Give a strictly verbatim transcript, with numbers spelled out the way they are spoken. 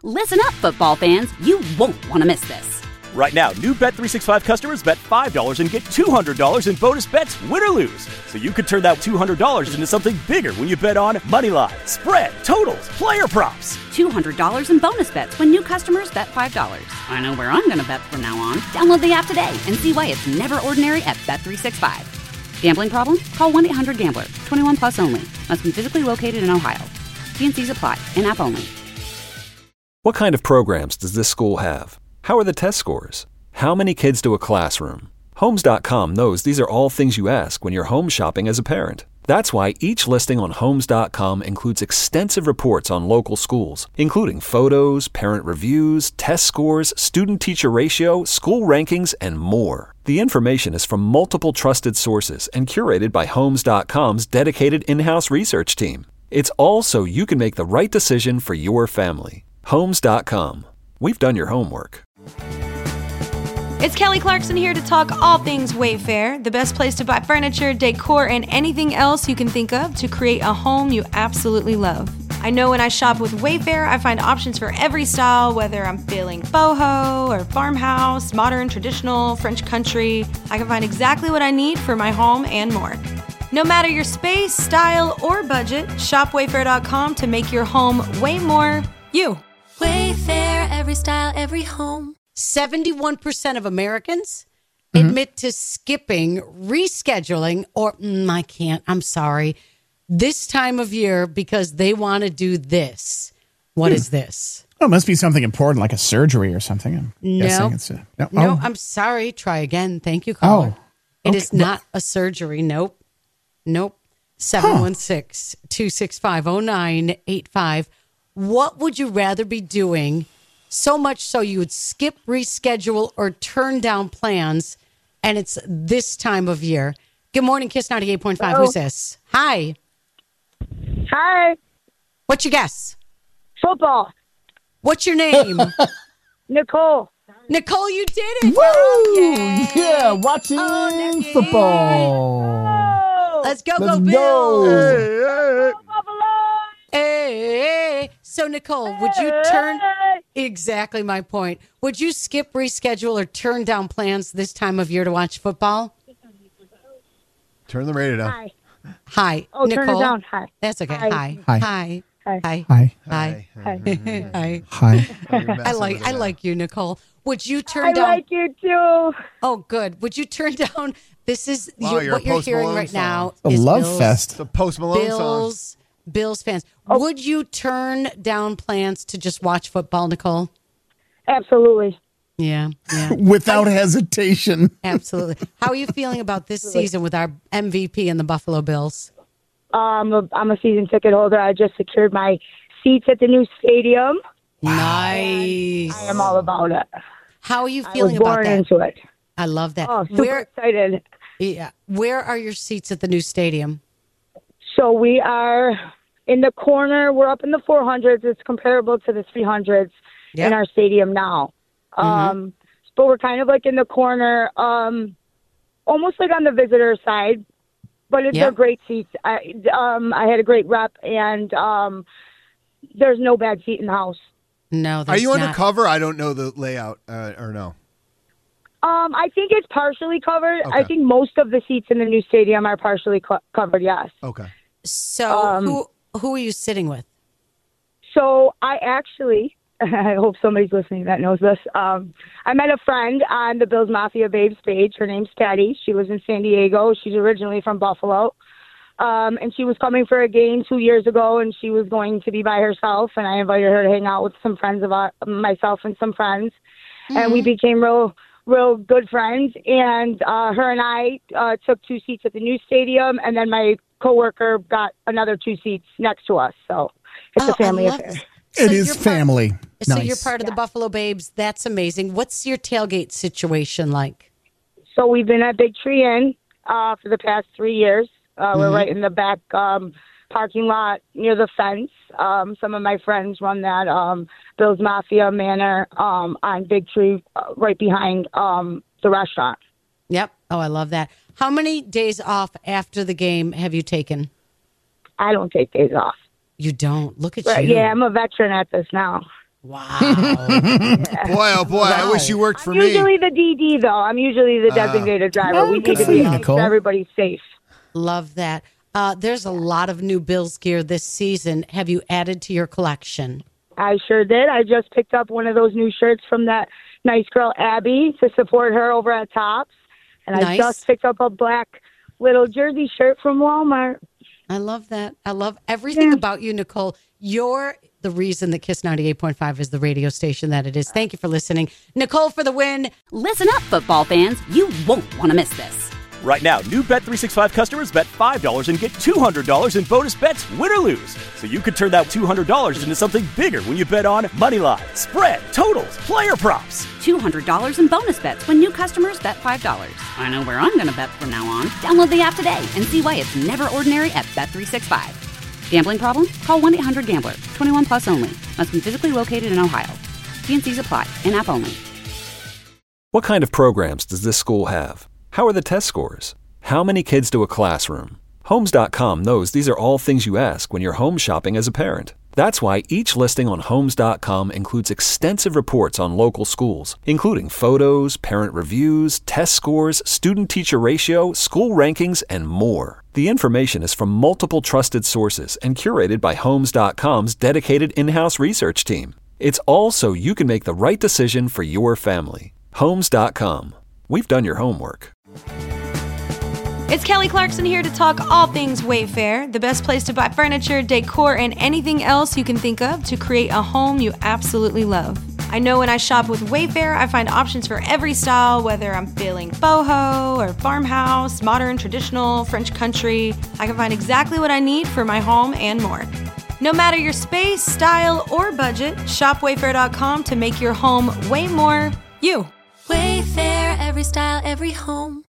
Listen up, football fans. You won't want to miss this. Right now, new Bet three sixty-five customers bet five dollars and get two hundred dollars in bonus bets, win or lose. So you could turn that two hundred dollars into something bigger when you bet on money line, spread, totals, player props. two hundred dollars in bonus bets when new customers bet five dollars. I know where I'm going to bet from now on. Download the app today and see why it's never ordinary at Bet three sixty-five. Gambling problem? Call one eight hundred gambler. twenty-one plus only. Must be physically located in Ohio. T and C's apply. In-app only. What kind of programs does this school have? How are the test scores? How many kids do a classroom? Homes dot com knows these are all things you ask when you're home shopping as a parent. That's why each listing on Homes dot com includes extensive reports on local schools, including photos, parent reviews, test scores, student-teacher ratio, school rankings, and more. The information is from multiple trusted sources and curated by Homes dot com's dedicated in-house research team. It's all so you can make the right decision for your family. Homes dot com. We've done your homework. It's Kelly Clarkson here to talk all things Wayfair, the best place to buy furniture, decor, and anything else you can think of to create a home you absolutely love. I know when I shop with Wayfair, I find options for every style, whether I'm feeling boho or farmhouse, modern, traditional, French country. I can find exactly what I need for my home and more. No matter your space, style, or budget, shop wayfair dot com to make your home way more you. Wayfair, every style, every home. seventy-one percent of Americans mm-hmm. admit to skipping, rescheduling, or mm, I can't, I'm sorry, this time of year because they want to do this. What hmm. is this? Oh, it must be something important like a surgery or something. I'm no, it's a, no, no oh. I'm sorry. Try again. Thank you, caller. Oh, it okay. is not a surgery. Nope. Nope. seven one six, two six five, oh nine eight five. What would you rather be doing so much so you would skip, reschedule, or turn down plans, and it's this time of year? Good morning, Kiss ninety-eight point five. Who's this? Hi. Hi. What's your guess? Football. What's your name? Nicole. Nicole, you did it. Woo! Oh, yeah, watching oh, football. Oh. Let's go, Let's go, Bills. go. Hey, so Nicole, would you turn exactly my point? Would you skip, reschedule, or turn down plans this time of year to watch football? Turn the radio down. Hi. Hi, Oh, Nicole. turn it down. Hi. That's okay. Hi. Hi. Hi. Hi. Hi. Hi. Hi. Hi. Hi. Hi. I like I like you, Nicole. Would you turn I down? like you too. Oh, good. Would you turn down? This is Wow, your, you're what a you're Post hearing Malone right song. now. A is love Bills, fest. It's a Post Malone Bills, song. Bills fans. Oh. Would you turn down plans to just watch football, Nicole? Absolutely. Yeah, yeah, Without hesitation. absolutely. How are you feeling about this season with our M V P and the Buffalo Bills? Um, I'm a season ticket holder. I just secured my seats at the new stadium. Nice. I am all about it. How are you I was feeling about born that? into it. I love that. Oh, super Where, excited. yeah, where are your seats at the new stadium? So we are in the corner. We're up in the four hundreds. It's comparable to the three hundreds Yep. in our stadium now. Mm-hmm. Um, but we're kind of like in the corner, um, almost like on the visitor side. But it's Yep. a great seats. I um, I had a great rep, and um, there's no bad seat in the house. No, Are there's you not. undercover? I don't know the layout, uh, or no. Um, I think it's partially covered. Okay. I think most of the seats in the new stadium are partially co- covered. Yes. Okay. So Um, who who are you sitting with? So I actually, I hope somebody's listening that knows this. Um, I met a friend on the Bills Mafia Babes page. Her name's Patty. She was in San Diego. She's originally from Buffalo. Um, and she was coming for a game two years ago, and she was going to be by herself. And I invited her to hang out with some friends of our, myself and some friends. Mm-hmm. And we became real, real good friends. And uh, her and I uh, took two seats at the new stadium, and then my coworker got another two seats next to us. So it's Oh, a family I love affair. this. It So is you're part- family. So Nice. you're part of the Buffalo Babes. That's amazing. What's your tailgate situation like? So we've been at Big Tree Inn uh, for the past three years. Uh, Mm-hmm. We're right in the back um, parking lot near the fence. Um, some of my friends run that um, Bill's Mafia Manor um, on Big Tree, uh, right behind um, the restaurant. Yep. Oh, I love that. How many days off after the game have you taken? I don't take days off. You don't. Look at Right, you. yeah, I'm a veteran at this now. Wow. Boy, oh boy, I Wow. wish you worked for I'm me. usually the D D, though. I'm usually the designated driver. well, we good need to for be you, make sure Nicole. everybody's safe. Love that. Uh, there's a lot of new Bills gear this season. Have you added to your collection? I sure did. I just picked up one of those new shirts from that nice girl, Abby, to support her over at Tops. And I Nice. just picked up a black little jersey shirt from Walmart. I love that. I love everything Yeah. about you, Nicole. You're the reason that Kiss ninety-eight point five is the radio station that it is. Thank you for listening. Nicole for the win. Listen up, football fans. You won't want to miss this. Right now, new Bet three sixty-five customers bet five dollars and get two hundred dollars in bonus bets, win or lose. So you could turn that two hundred dollars into something bigger when you bet on money line, spread, totals, player props. two hundred dollars in bonus bets when new customers bet five dollars. I know where I'm going to bet from now on. Download the app today and see why it's never ordinary at Bet three sixty-five. Gambling problem? Call one eight hundred gambler. twenty-one plus only. Must be physically located in Ohio. T and C's apply. In-app only. What kind of programs does this school have? How are the test scores? How many kids do a classroom? Homes dot com knows these are all things you ask when you're home shopping as a parent. That's why each listing on Homes dot com includes extensive reports on local schools, including photos, parent reviews, test scores, student-teacher ratio, school rankings, and more. The information is from multiple trusted sources and curated by Homes dot com's dedicated in-house research team. It's all so you can make the right decision for your family. Homes dot com. We've done your homework. It's Kelly Clarkson here to talk all things Wayfair, the best place to buy furniture, decor, and anything else you can think of to create a home you absolutely love. I know when I shop with Wayfair, I find options for every style, whether I'm feeling boho or farmhouse, modern, traditional, French country. I can find exactly what I need for my home and more. No matter your space, style, or budget, shop wayfair dot com to make your home way more you. Wayfair, every style, every home.